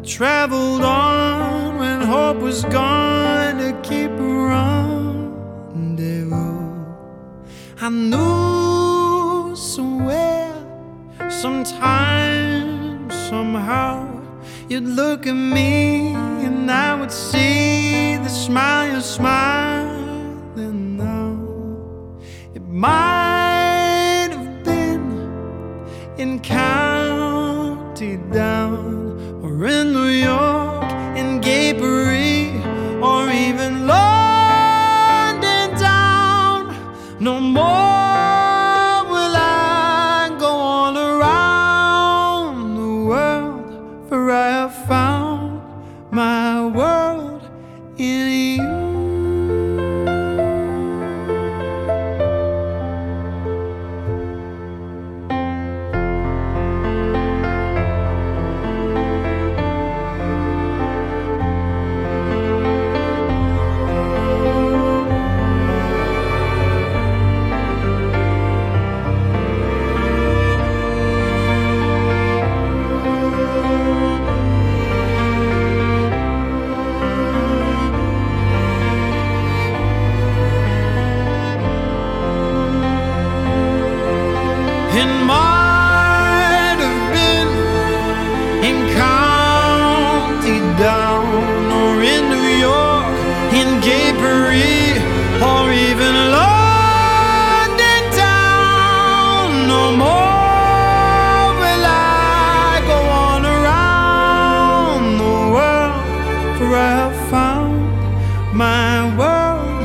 traveled on when hope was gone to keep a rendezvous. I knew somewhere, sometime, somehow, you'd look at me and I would see the smile you're smiling now. It might have been in County Down, or in New York, in Gay Paris, or even London town. No more will I go on around the world, for I have found my world in you. It might have been in County Down, or in New York, in Gay Paris, or even London town. No more will I go on around the world, for I have found my world